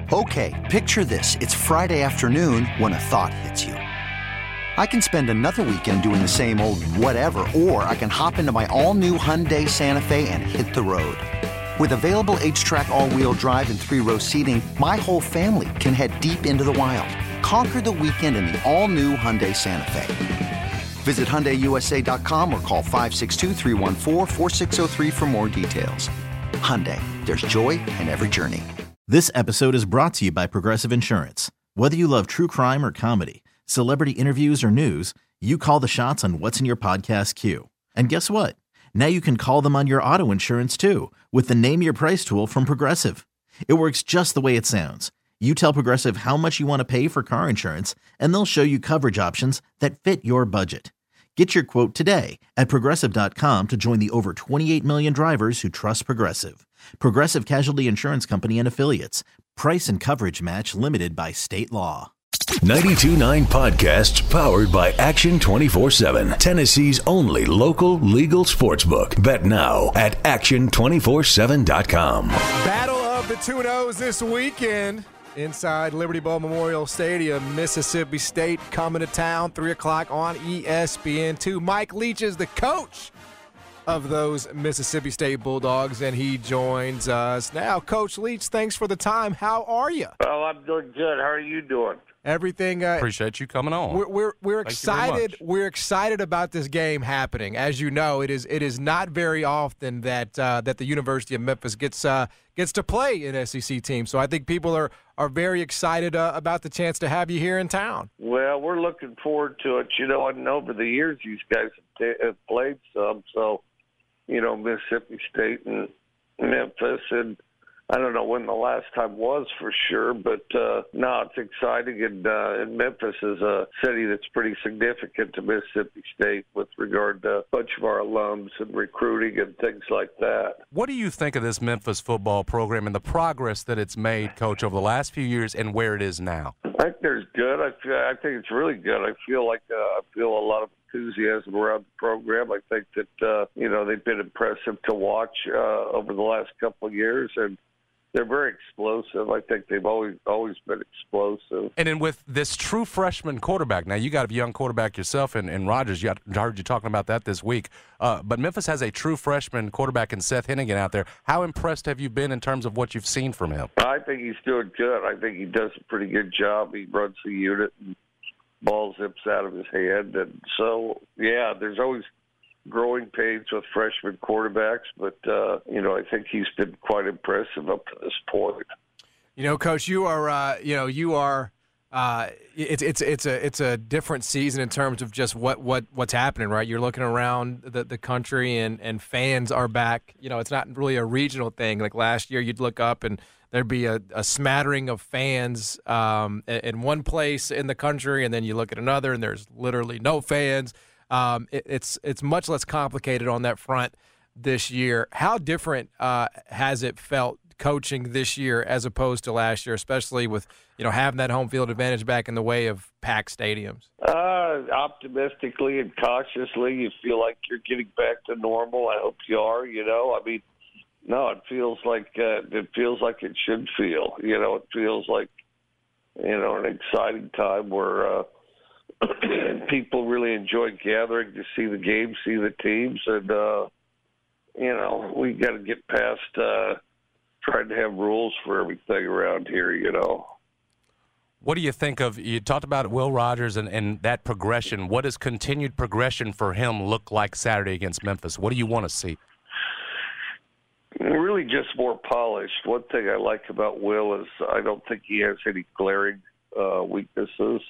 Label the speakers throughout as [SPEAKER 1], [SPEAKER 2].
[SPEAKER 1] Okay, picture this. It's Friday afternoon when a thought hits you. I can spend another weekend doing the same old whatever, or I can hop into my all-new Hyundai Santa Fe and hit the road. With available H-Track all-wheel drive and 3-row seating, my whole family can head deep into the wild. Conquer the weekend in the all-new Hyundai Santa Fe. Visit HyundaiUSA.com or call 562-314-4603 for more details. Hyundai, there's joy in every journey.
[SPEAKER 2] This episode is brought to you by Progressive Insurance. Whether you love true crime or comedy, celebrity interviews or news, you call the shots on what's in your podcast queue. And guess what? Now you can call them on your auto insurance too with the Name Your Price tool from Progressive. It works just the way it sounds. You tell Progressive how much you want to pay for car insurance, and they'll show you coverage options that fit your budget. Get your quote today at Progressive.com to join the over 28 million drivers who trust Progressive. Progressive Casualty Insurance Company and Affiliates. Price and coverage match limited by state law.
[SPEAKER 3] 92.9 Podcasts powered by Action 24/7. Tennessee's only local legal sportsbook. Bet now at Action247.com.
[SPEAKER 4] Battle of the Two-Nose this weekend inside Liberty Bowl Memorial Stadium. Mississippi State coming to town, 3 o'clock on ESPN2. Mike Leach is the coach of those Mississippi State Bulldogs, and he joins us now. Coach Leach, thanks for the time. How are you?
[SPEAKER 5] Well, I'm doing good. How are you doing?
[SPEAKER 4] Everything.
[SPEAKER 6] Appreciate you coming on.
[SPEAKER 4] We're excited. We're excited about this game happening. As you know, it is not very often that the University of Memphis gets to play an SEC team. So I think people are very excited about the chance to have you here in town.
[SPEAKER 5] Well, we're looking forward to it. You know, and over the years, these guys have played some. So, you know, Mississippi State and Memphis, and I don't know when the last time was for sure, but no, it's exciting. And Memphis is a city that's pretty significant to Mississippi State with regard to a bunch of our alums and recruiting and things like that.
[SPEAKER 6] What do you think of this Memphis football program and the progress that it's made, Coach, over the last few years and where it is now?
[SPEAKER 5] I think there's good. I think it's really good. I feel like I feel a lot of enthusiasm around the program. I think that you know, they've been impressive to watch over the last couple of years, and they're very explosive. I think they've always been explosive.
[SPEAKER 6] And then with this true freshman quarterback, now you got a young quarterback yourself in Rogers. I heard you talking about that this week. But Memphis has a true freshman quarterback in Seth Hennigan out there. How impressed have you been in terms of what you've seen from him?
[SPEAKER 5] I think he's doing good. I think he does a pretty good job. He runs the unit and ball zips out of his hand. And so, yeah, there's always growing pains with freshman quarterbacks, but you know, I think he's been quite impressive up to this point.
[SPEAKER 4] You know, Coach, you are it's a different season in terms of just what's happening, right? You're looking around the country and fans are back. You know, it's not really a regional thing. Like last year, you'd look up and there'd be a smattering of fans in one place in the country, and then you look at another and there's literally no fans. It's much less complicated on that front this year. How different has it felt coaching this year as opposed to last year, especially with, you know, having that home field advantage back in the way of packed stadiums?
[SPEAKER 5] Optimistically and cautiously, you feel like you're getting back to normal. I hope you are. You know, I mean, no, it feels like it should feel. You know, it feels like, you know, an exciting time where people really enjoy gathering to see the games, see the teams, and you know, we got to get past trying to have rules for everything around here. You know.
[SPEAKER 6] What do you think of? You talked about Will Rogers and that progression. What does continued progression for him look like Saturday against Memphis? What do you want to see?
[SPEAKER 5] Really, just more polished. One thing I like about Will is I don't think he has any glaring weaknesses.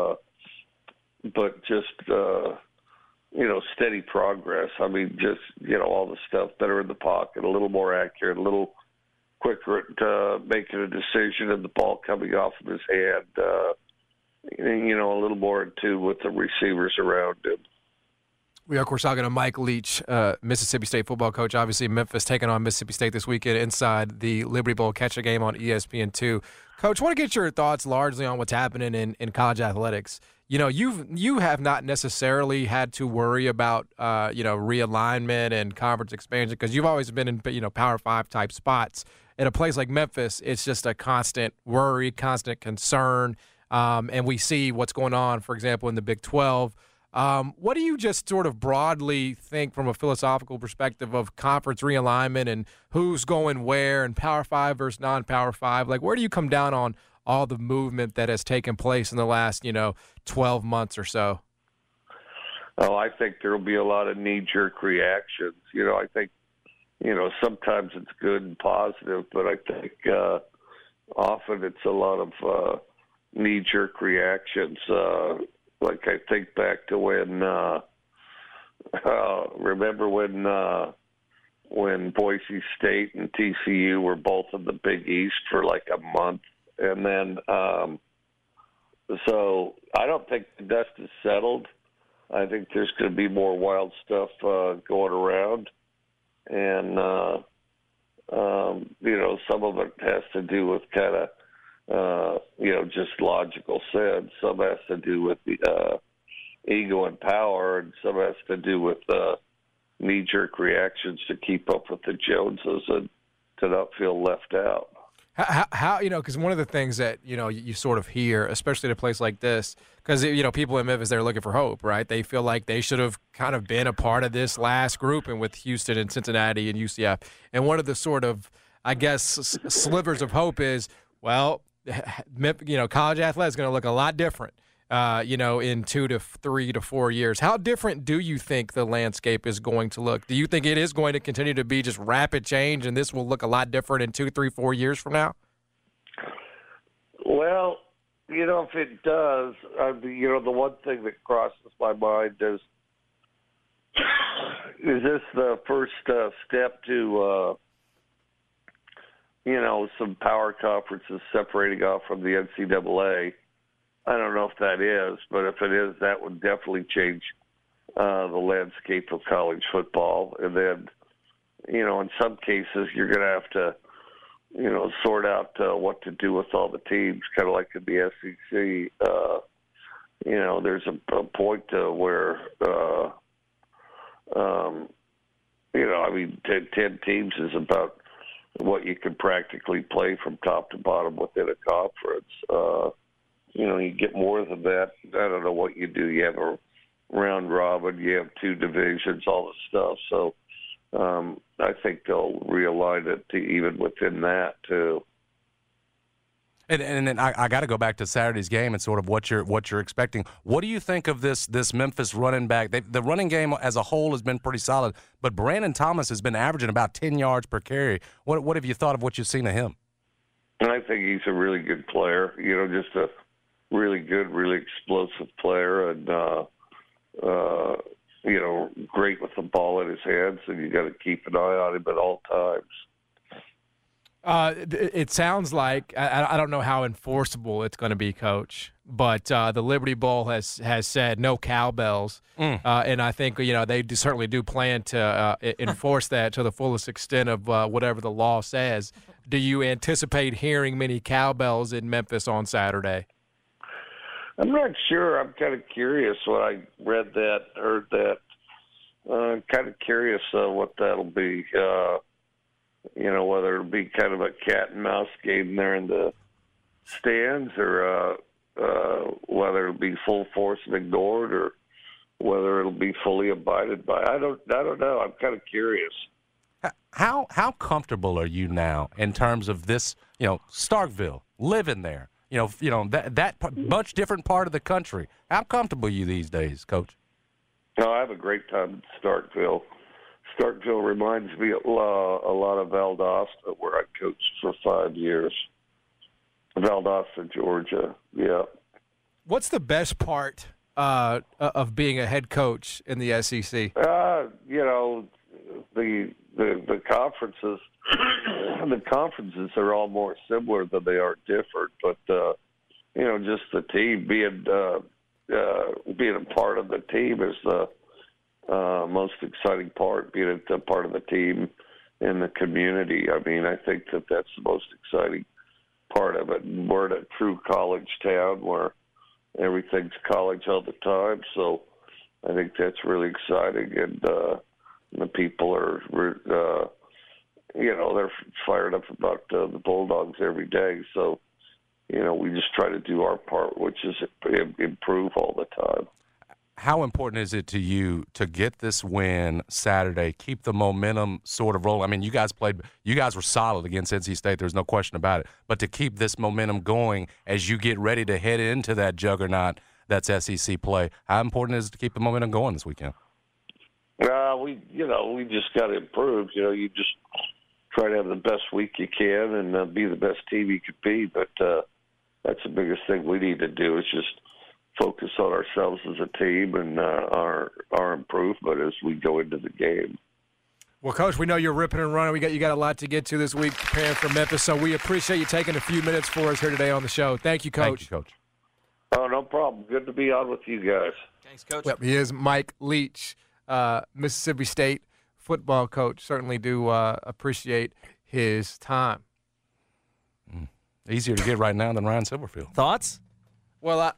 [SPEAKER 5] But just, you know, steady progress. I mean, just, you know, all the stuff better in the pocket, a little more accurate, a little quicker at making a decision and the ball coming off of his hand, you know, a little more in tune with the receivers around him.
[SPEAKER 4] We are, of course, talking to Mike Leach, Mississippi State football coach. Obviously, Memphis taking on Mississippi State this weekend inside the Liberty Bowl. Catch a game on ESPN2. Coach, I want to get your thoughts largely on what's happening in college athletics. You know, you have not necessarily had to worry about, you know, realignment and conference expansion because you've always been in, you know, Power 5 type spots. at a place like Memphis, it's just a constant worry, constant concern. And we see what's going on, for example, in the Big 12. What do you just sort of broadly think from a philosophical perspective of conference realignment and who's going where and Power 5 versus non-Power 5? Like, where do you come down on all the movement that has taken place in the last, 12 months or so?
[SPEAKER 5] Oh, I think there will be a lot of knee-jerk reactions. I think, sometimes it's good and positive, but I think often it's a lot of knee-jerk reactions. Like I think back to when, remember when Boise State and TCU were both in the Big East for like a month, and then so I don't think the dust is settled. I think there's going to be more wild stuff going around, and some of it has to do with kind of just logical sense. Some has to do with the ego and power, and some has to do with knee-jerk reactions to keep up with the Joneses and to not feel left out.
[SPEAKER 4] How because one of the things that, you sort of hear, especially at a place like this, because, people in Memphis, they're looking for hope, right? They feel like they should have kind of been a part of this last grouping with Houston and Cincinnati and UCF. And one of the sort of, I guess, slivers of hope is, well, college athletics is going to look a lot different, in 2 to 3 to 4 years. How different do you think the landscape is going to look? Do you think it is going to continue to be just rapid change and this will look a lot different in 2, 3, 4 years from now?
[SPEAKER 5] Well, if it does, the one thing that crosses my mind is this the first step to some power conferences separating off from the NCAA. I don't know if that is, but if it is, that would definitely change the landscape of college football. And then, in some cases, you're going to have to, sort out what to do with all the teams, kind of like in the SEC. There's a point where, 10 teams is about what you can practically play from top to bottom within a conference. You get more than that. I don't know what you do. You have a round robin, you have 2 divisions, all this stuff. So I think they'll realign it to even within that too.
[SPEAKER 6] And then I got to go back to Saturday's game and sort of what you're expecting. What do you think of this Memphis running back? The running game as a whole has been pretty solid, but Brandon Thomas has been averaging about 10 yards per carry. What have you thought of what you've seen of him?
[SPEAKER 5] I think he's a really good player. Just a really good, really explosive player, and great with the ball in his hands. And you got to keep an eye on him at all times.
[SPEAKER 4] It sounds like I don't know how enforceable it's going to be, Coach, but the Liberty Bowl has said no cowbells, and I think they certainly do plan to enforce that to the fullest extent of whatever the law says. Do you anticipate hearing many cowbells in Memphis on Saturday?
[SPEAKER 5] I'm not sure. I'm kind of curious when I heard that. I'm kind of curious what that'll be. Whether it'll be kind of a cat and mouse game there in the stands, or whether it'll be full force and ignored, or whether it'll be fully abided by. I don't know. I'm kind of curious.
[SPEAKER 6] How comfortable are you now in terms of this? Starkville, living there. That much different part of the country. How comfortable are you these days, Coach?
[SPEAKER 5] No, I have a great time at Starkville. Starkville reminds me a lot of Valdosta, where I coached for 5 years. Valdosta, Georgia, yeah.
[SPEAKER 4] What's the best part of being a head coach in the SEC?
[SPEAKER 5] The conferences. The conferences are all more similar than they are different, but just the team being a part of the team is the most exciting part, being a part of the team in the community. I mean, I think that's the most exciting part of it. And we're in a true college town where everything's college all the time, so I think that's really exciting, and the people are they're fired up about the Bulldogs every day. So, we just try to do our part, which is improve all the time.
[SPEAKER 6] How important is it to you to get this win Saturday, keep the momentum sort of rolling? I mean, you guys were solid against NC State. There's no question about it. But to keep this momentum going as you get ready to head into that juggernaut that's SEC play, how important is it to keep the momentum going this weekend?
[SPEAKER 5] We just got to improve. You just try to have the best week you can and be the best team you could be. But that's the biggest thing we need to do is just focus on ourselves as a team and our improvement as we go into the game.
[SPEAKER 4] Well, Coach, we know you're ripping and running. You got a lot to get to this week preparing for Memphis, so we appreciate you taking a few minutes for us here today on the show. Thank you, Coach.
[SPEAKER 6] Thank you, Coach.
[SPEAKER 5] Oh, no problem. Good to be on with you guys.
[SPEAKER 7] Thanks, Coach.
[SPEAKER 4] Yep, he is Mike Leach, Mississippi State football coach. Certainly do appreciate his time.
[SPEAKER 6] Easier to get right now than Ryan Silverfield.
[SPEAKER 7] Thoughts?
[SPEAKER 4] Well,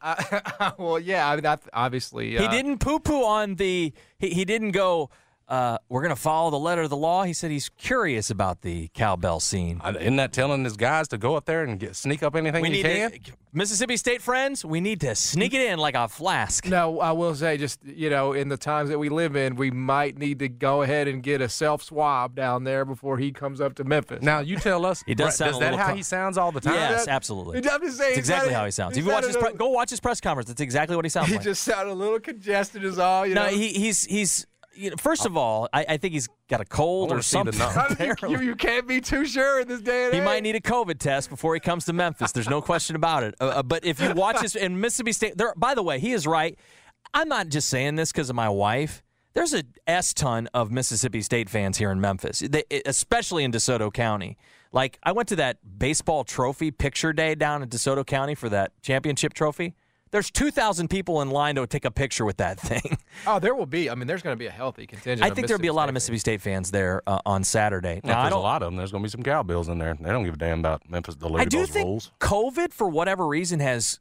[SPEAKER 4] yeah. I mean, obviously,
[SPEAKER 7] he didn't poo-poo on the. He didn't go. We're going to follow the letter of the law. He said he's curious about the cowbell scene.
[SPEAKER 6] Isn't that telling his guys to go up there and sneak up anything you can?
[SPEAKER 7] Mississippi State friends, we need to sneak it in like a flask.
[SPEAKER 4] No, I will say, just in the times that we live in, we might need to go ahead and get a self-swab down there before he comes up to Memphis.
[SPEAKER 6] Now, you tell us.
[SPEAKER 7] He does sound
[SPEAKER 6] is that how he sounds all the time?
[SPEAKER 7] Yes, absolutely.
[SPEAKER 4] I'm just saying,
[SPEAKER 7] it's exactly how he sounds. If you watch go watch his press conference. That's exactly what he sounds like.
[SPEAKER 4] He just sounded a little congested is all.
[SPEAKER 7] No, he's. First of all, I think he's got a cold or something.
[SPEAKER 4] You can't be too sure in this day and age.
[SPEAKER 7] He might need a COVID test before he comes to Memphis. There's no question about it. But if you watch this in Mississippi State, by the way, he is right. I'm not just saying this because of my wife. There's a S-ton of Mississippi State fans here in Memphis, especially in DeSoto County. Like, I went to that baseball trophy picture day down in DeSoto County for that championship trophy. There's 2,000 people in line to take a picture with that thing.
[SPEAKER 4] Oh, there will be. I mean, there's going to be a healthy contingent.
[SPEAKER 7] I think there'll be a lot of Mississippi State fans there on Saturday.
[SPEAKER 6] Now, there's a lot of them. There's going to be some Cowbills in there. They don't give a damn about Memphis. I do think rules.
[SPEAKER 7] COVID, for whatever reason, has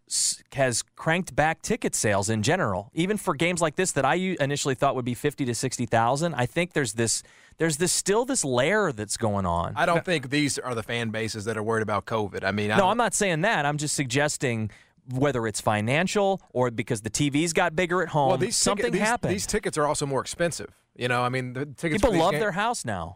[SPEAKER 7] cranked back ticket sales in general. Even for games like this that I initially thought would be 50 to 60,000, I think there's still this layer that's going on.
[SPEAKER 4] I don't think these are the fan bases that are worried about COVID. I mean,
[SPEAKER 7] I'm not saying that. I'm just suggesting whether it's financial or because the TVs got bigger at home, something happened.
[SPEAKER 4] These tickets are also more expensive. I mean, the tickets.
[SPEAKER 7] People love their house now.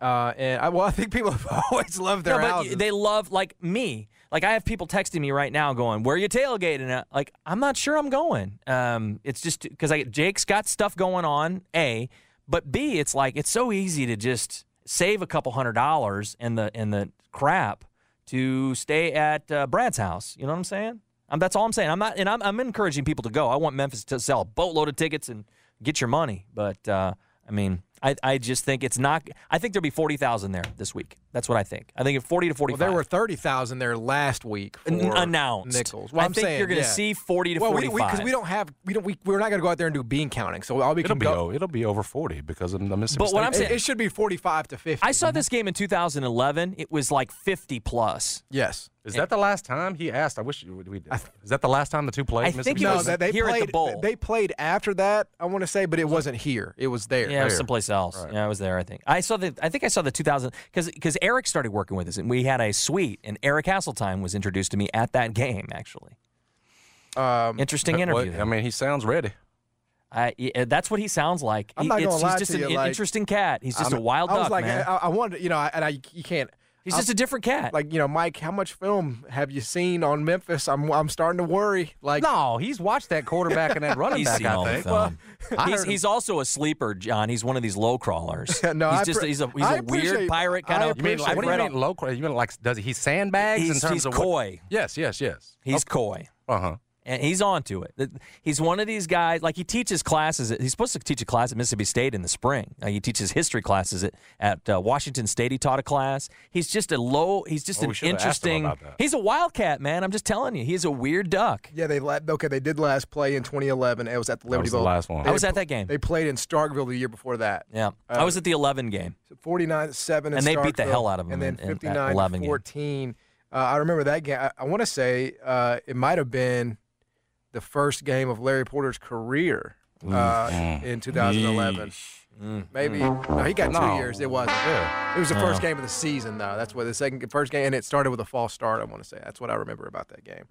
[SPEAKER 4] I think people have always loved their houses.
[SPEAKER 7] They love, like me. Like, I have people texting me right now going, "Where are you tailgating at?" Like, I'm not sure I'm going. It's just because Jake's got stuff going on, A. But B, it's like it's so easy to just save a couple $100 in the crap to stay at Brad's house. You know what I'm saying? That's all I'm saying. I'm encouraging people to go. I want Memphis to sell a boatload of tickets and get your money. But I just think it's not. I think there'll be 40,000 there this week. That's what I think. I think 40 to 45.
[SPEAKER 4] Well, there were 30,000 there last week for
[SPEAKER 7] announced.
[SPEAKER 4] Nichols. Well,
[SPEAKER 7] I think you're going to see 40 to 45.
[SPEAKER 4] Because we're not going to go out there and do bean counting. So all we can go.
[SPEAKER 6] It'll be over 40 because of the Mississippi State.
[SPEAKER 7] But what I'm saying,
[SPEAKER 4] it should be 45 to 50.
[SPEAKER 7] I saw this game in 2011. It was like 50 plus.
[SPEAKER 4] Yes.
[SPEAKER 6] Is that the last time? He asked. I wish we did. Is that the last time the two played?
[SPEAKER 7] I think it was here at the Bowl.
[SPEAKER 4] They played after that, I want to say, but it wasn't here. It was there.
[SPEAKER 7] Yeah, it was someplace else. Right. Yeah, it was there, I think. I think I saw the 2000 because Eric started working with us, and we had a suite, and Eric Hasseltine was introduced to me at that game, actually. Interesting interview.
[SPEAKER 6] I mean, he sounds ready.
[SPEAKER 7] That's what he sounds like.
[SPEAKER 4] I'm not gonna lie
[SPEAKER 7] he's just
[SPEAKER 4] to you,
[SPEAKER 7] an interesting cat. He's just a wild duck, man.
[SPEAKER 4] I wanted, you can't.
[SPEAKER 7] He's just a different cat.
[SPEAKER 4] Like, Mike, how much film have you seen on Memphis? I'm starting to worry. Like,
[SPEAKER 6] no, he's watched that quarterback and that running back.
[SPEAKER 7] Seen all the film. He's also a sleeper, John. He's one of these low crawlers.
[SPEAKER 4] No,
[SPEAKER 7] he's a weird pirate kind of.
[SPEAKER 6] What do you mean low crawler? You mean like does he sandbags in terms
[SPEAKER 7] of coy?
[SPEAKER 6] Yes.
[SPEAKER 7] He's coy.
[SPEAKER 6] Uh-huh.
[SPEAKER 7] And he's on to it. He's one of these guys, like he teaches classes. He's supposed to teach a class at Mississippi State in the spring. He teaches history classes at Washington State. He taught a class. He's just an interesting. He's a wildcat, man. I'm just telling you. He's a weird duck.
[SPEAKER 4] Yeah, they did last play in 2011. It was at the Liberty Bowl.
[SPEAKER 6] The last one.
[SPEAKER 7] I was at that game.
[SPEAKER 4] They played in Starkville the year before that.
[SPEAKER 7] Yeah. I was at the 11 game.
[SPEAKER 4] 49-7
[SPEAKER 7] and they beat the hell out of them.
[SPEAKER 4] And then 59-14. I remember that game. I want to say it might have been the first game of Larry Porter's career in 2011. Maybe. No, he got 2 years. It wasn't.
[SPEAKER 6] Yeah.
[SPEAKER 4] It was the first game of the season, though. That's what the first game, and it started with a false start, I want to say. That's what I remember about that game.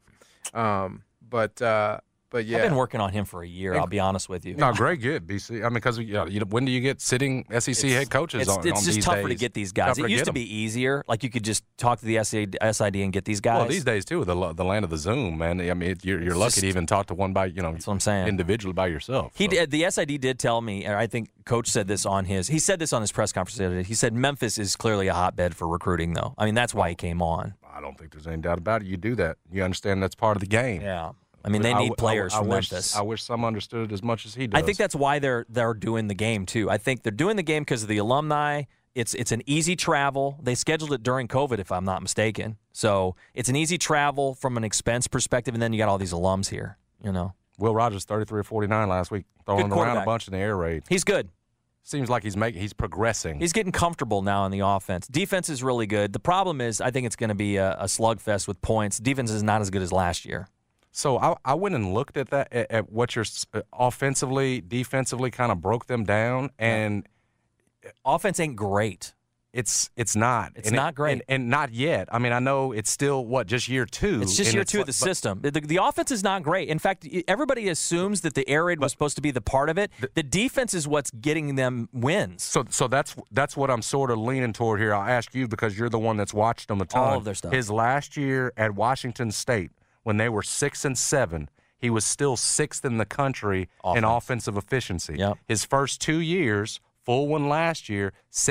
[SPEAKER 4] But yeah.
[SPEAKER 7] I've been working on him for a year, I'll be honest with you.
[SPEAKER 6] No, great get, BC. I mean, because when do you get sitting SEC head coaches on
[SPEAKER 7] It's just
[SPEAKER 6] these
[SPEAKER 7] tougher
[SPEAKER 6] days?
[SPEAKER 7] to get these guys. It used to be easier. Like you could just talk to the SID and get these guys.
[SPEAKER 6] Well, these days, too, the land of the Zoom, man. I mean, you're lucky to even talk to one by,
[SPEAKER 7] that's what I'm saying.
[SPEAKER 6] individually by yourself.
[SPEAKER 7] He did, the SID did tell me, and I think Coach said this on his press conference the other day. He said Memphis is clearly a hotbed for recruiting, though. I mean, that's why he came on.
[SPEAKER 6] I don't think there's any doubt about it. You do that. You understand that's part of the game.
[SPEAKER 7] Yeah. I mean, they need players from Memphis.
[SPEAKER 6] I wish some understood it as much as he does.
[SPEAKER 7] I think that's why they're doing the game, too. I think they're doing the game because of the alumni. It's an easy travel. They scheduled it during COVID, if I'm not mistaken. So it's an easy travel from an expense perspective, and then you got all these alums here, you know.
[SPEAKER 6] Will Rogers, 33 or 49 last week, throwing around a bunch in the air raid.
[SPEAKER 7] He's good.
[SPEAKER 6] Seems like he's progressing.
[SPEAKER 7] He's getting comfortable now in the offense. Defense is really good. The problem is I think it's going to be a slugfest with points. Defense is not as good as last year.
[SPEAKER 6] So I went and looked at that, at what you're offensively, defensively kind of broke them down, and
[SPEAKER 7] offense ain't great.
[SPEAKER 6] It's not.
[SPEAKER 7] It's not great.
[SPEAKER 6] And not yet. I mean, I know it's still, just year two?
[SPEAKER 7] It's just year two of the system. The offense is not great. In fact, everybody assumes that the air raid was supposed to be the part of it. The defense is what's getting them wins.
[SPEAKER 6] So that's what I'm sort of leaning toward here. I'll ask you because you're the one that's watched them a ton.
[SPEAKER 7] All of their stuff.
[SPEAKER 6] His last year at Washington State, when they were 6-7, he was still 6th in the country in offensive efficiency.
[SPEAKER 7] Yep.
[SPEAKER 6] His first 2 years, full one last year,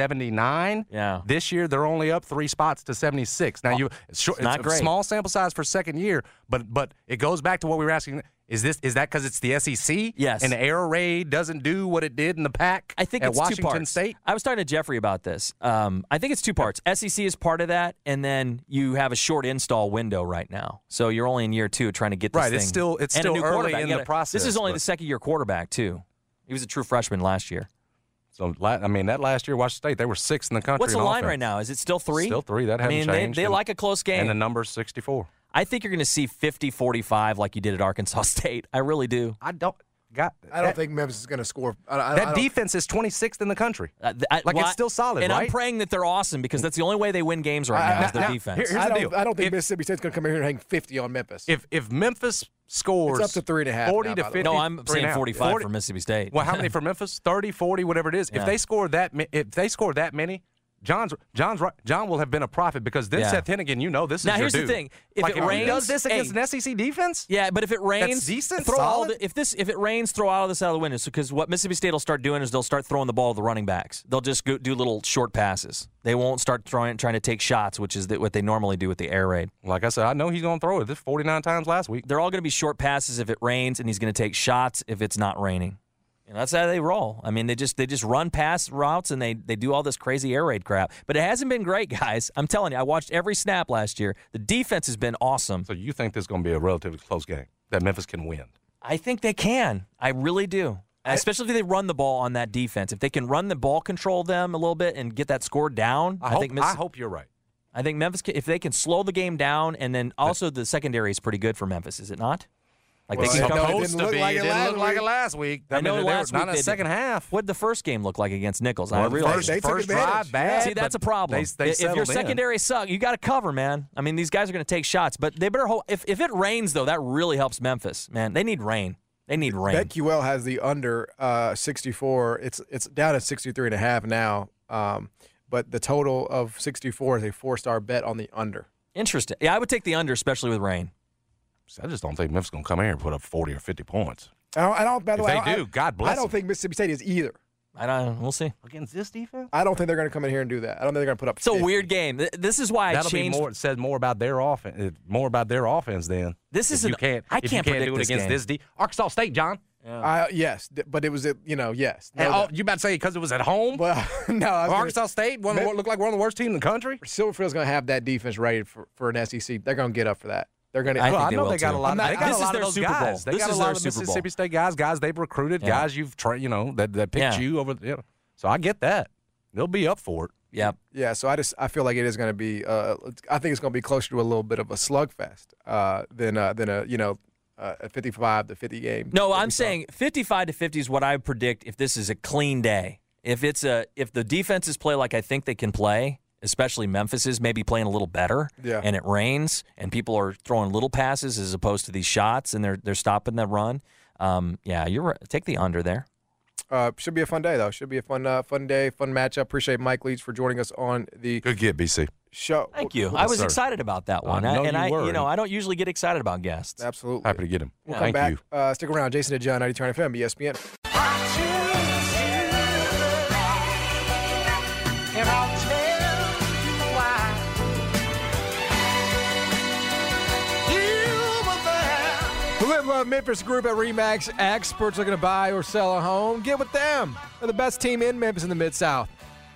[SPEAKER 6] 79.
[SPEAKER 7] Yeah.
[SPEAKER 6] This year they're only up 3 spots to 76. Now it's
[SPEAKER 7] not great.
[SPEAKER 6] A small sample size for second year, but it goes back to what we were asking. Is that because it's the SEC?
[SPEAKER 7] Yes.
[SPEAKER 6] And the air raid doesn't do what it did in the Pac?
[SPEAKER 7] I think
[SPEAKER 6] at
[SPEAKER 7] it's
[SPEAKER 6] Washington
[SPEAKER 7] 2 parts.
[SPEAKER 6] State?
[SPEAKER 7] I was talking to Jeffrey about this. I think it's 2 parts. SEC is part of that, and then you have a short install window right now. So you're only in year 2 trying to get this thing.
[SPEAKER 6] It's still
[SPEAKER 7] and a new
[SPEAKER 6] early
[SPEAKER 7] quarterback.
[SPEAKER 6] in the process.
[SPEAKER 7] This is only the second-year quarterback, too. He was a true freshman last year.
[SPEAKER 6] So, I mean, that last year, Washington State, they were 6th in the country.
[SPEAKER 7] What's the line
[SPEAKER 6] offense.
[SPEAKER 7] right now? Is it still 3?
[SPEAKER 6] Still 3. That hasn't changed.
[SPEAKER 7] They like a close game.
[SPEAKER 6] And the number's 64.
[SPEAKER 7] I think you're going to see 50-45 like you did at Arkansas State. I really do.
[SPEAKER 4] I don't think Memphis is going to score.
[SPEAKER 6] That defense is 26th in the country. It's still solid,
[SPEAKER 7] and
[SPEAKER 6] right?
[SPEAKER 7] I'm praying that they're awesome because that's the only way they win games right now is their defense.
[SPEAKER 6] Here's the deal.
[SPEAKER 4] I don't think Mississippi State's going to come in here and hang 50 on Memphis.
[SPEAKER 6] If Memphis scores
[SPEAKER 4] it's up to 3.5
[SPEAKER 6] 40
[SPEAKER 4] now,
[SPEAKER 6] to
[SPEAKER 4] by the
[SPEAKER 6] 50.
[SPEAKER 7] No, I'm saying 45 for Mississippi State.
[SPEAKER 6] Well, how many for Memphis? 30, 40, whatever it is.
[SPEAKER 7] Yeah.
[SPEAKER 6] If they score that many, John's right. John will have been a prophet because then Seth Hennigan, this is
[SPEAKER 7] now
[SPEAKER 6] your
[SPEAKER 7] here's
[SPEAKER 6] dude.
[SPEAKER 7] the thing: if it
[SPEAKER 6] he
[SPEAKER 7] rains,
[SPEAKER 6] does this against an SEC defense,
[SPEAKER 7] yeah. But if it rains,
[SPEAKER 6] that's decent,
[SPEAKER 7] throw all
[SPEAKER 6] solid.
[SPEAKER 7] if it rains, throw all of this out of the window. Because what Mississippi State will start doing is they'll start throwing the ball to the running backs. They'll just do little short passes. They won't start trying to take shots, which is what they normally do with the air raid.
[SPEAKER 6] Like I said, I know he's going to throw it. This 49 times last week.
[SPEAKER 7] They're all going to be short passes if it rains, and he's going to take shots if it's not raining. That's how they roll. I mean, they just run pass routes and they do all this crazy air raid crap. But it hasn't been great, guys. I'm telling you, I watched every snap last year. The defense has been awesome.
[SPEAKER 6] So you think this is going to be a relatively close game that Memphis can win?
[SPEAKER 7] I think they can. I really do. Especially if they run the ball on that defense. If they can run the ball, control them a little bit, and get that score down, I
[SPEAKER 6] hope you're right.
[SPEAKER 7] I think Memphis, if they can slow the game down, and then also the secondary is pretty good for Memphis, is it not?
[SPEAKER 6] It didn't look like it last week.
[SPEAKER 7] I know last week
[SPEAKER 6] not in the second half.
[SPEAKER 7] What did the first game look like against Nichols?
[SPEAKER 6] Well,
[SPEAKER 7] I realized
[SPEAKER 6] first drive bad.
[SPEAKER 7] See, that's a problem.
[SPEAKER 6] They
[SPEAKER 7] if your secondary sucks, you got to cover, man. I mean, these guys are going to take shots, but they better hold. If it rains, though, that really helps Memphis, man. They need rain. They need rain.
[SPEAKER 4] BetQL has the under 64. It's down at 63.5 now, but the total of 64 is a 4-star bet on the under.
[SPEAKER 7] Interesting. Yeah, I would take the under, especially with rain.
[SPEAKER 6] I just don't think Memphis is going to come here and put up 40 or 50 points.
[SPEAKER 4] I don't. By the way,
[SPEAKER 6] they do, God bless
[SPEAKER 4] I don't
[SPEAKER 6] them.
[SPEAKER 4] think Mississippi State is either.
[SPEAKER 7] I don't. We'll see.
[SPEAKER 6] Against this defense?
[SPEAKER 4] I don't think they're going to come in here and do that. I don't think they're going to put up.
[SPEAKER 7] It's a weird game. This is why
[SPEAKER 6] That'll
[SPEAKER 7] I changed.
[SPEAKER 6] be more. It says more about their offense. More about their offense. Then
[SPEAKER 7] this is
[SPEAKER 6] I can't
[SPEAKER 7] predict
[SPEAKER 6] do it
[SPEAKER 7] this
[SPEAKER 6] against
[SPEAKER 7] game.
[SPEAKER 6] this Arkansas State, John.
[SPEAKER 4] Yes, but it was yes.
[SPEAKER 6] You about to say because it was at home?
[SPEAKER 4] Well, no.
[SPEAKER 6] Arkansas State looked like one of the worst teams in the country.
[SPEAKER 4] Silverfield's going to have that defense rated for an SEC. They're going to get up for that. They're going to.
[SPEAKER 7] I
[SPEAKER 6] know they got
[SPEAKER 7] too.
[SPEAKER 6] a lot. They got
[SPEAKER 7] this
[SPEAKER 6] a lot
[SPEAKER 7] is their
[SPEAKER 6] of those
[SPEAKER 7] Super Bowl.
[SPEAKER 6] guys. They
[SPEAKER 7] This
[SPEAKER 6] got
[SPEAKER 7] is
[SPEAKER 6] a lot
[SPEAKER 7] their
[SPEAKER 6] of
[SPEAKER 7] Super Bowl.
[SPEAKER 6] Mississippi State guys they've recruited,
[SPEAKER 7] Yeah.
[SPEAKER 6] guys you've that picked you over. So I get that. They'll be up for it.
[SPEAKER 7] Yep.
[SPEAKER 4] Yeah, so I feel like it is going to be. I think it's going to be closer to a little bit of a slugfest than a 55-50 game.
[SPEAKER 7] No, I'm saying 55-50 is what I predict if this is a clean day. If the defenses play like I think they can play, especially Memphis is maybe playing a little better, and it rains and people are throwing little passes as opposed to these shots and they're stopping the run. You're right. Take the under there.
[SPEAKER 4] Should be a fun day though. Should be a fun day, fun matchup. Appreciate Mike Leach for joining us on the
[SPEAKER 6] Good get, BC.
[SPEAKER 4] show.
[SPEAKER 7] Thank you. I was excited about that one.
[SPEAKER 6] I know you were.
[SPEAKER 7] I don't usually get excited about guests.
[SPEAKER 4] Absolutely.
[SPEAKER 6] Happy to get him.
[SPEAKER 4] We'll
[SPEAKER 6] Thank
[SPEAKER 4] come
[SPEAKER 6] you.
[SPEAKER 4] back. Stick around. Jason and John, 92 FM, ESPN. Live Love Memphis Group at RE/MAX Experts looking to buy or sell a home. Get with them. They're the best team in Memphis in the Mid-South.